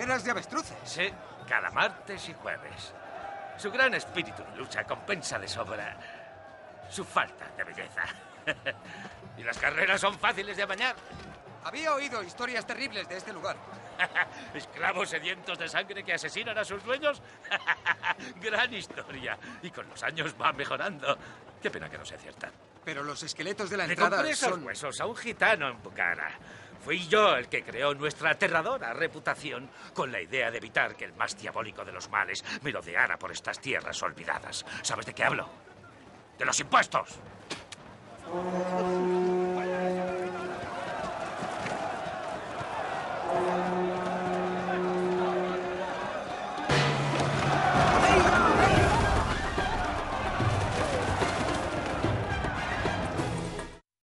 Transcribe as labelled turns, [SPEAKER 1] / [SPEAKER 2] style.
[SPEAKER 1] carreras de avestruces.
[SPEAKER 2] Sí, cada martes y jueves. Su gran espíritu de lucha compensa de sobra su falta de belleza. Y las carreras son fáciles de amañar.
[SPEAKER 1] Había oído historias terribles de este lugar.
[SPEAKER 2] ¿Esclavos sedientos de sangre que asesinan a sus dueños? Gran historia. Y con los años va mejorando. Qué pena que no sea cierta.
[SPEAKER 1] Pero los esqueletos de la
[SPEAKER 2] Le
[SPEAKER 1] entrada
[SPEAKER 2] compré esos
[SPEAKER 1] son...
[SPEAKER 2] huesos a un gitano en Bucara. Fui yo el que creó nuestra aterradora reputación con la idea de evitar que el más diabólico de los males merodeara por estas tierras olvidadas. ¿Sabes de qué hablo? ¡De los impuestos!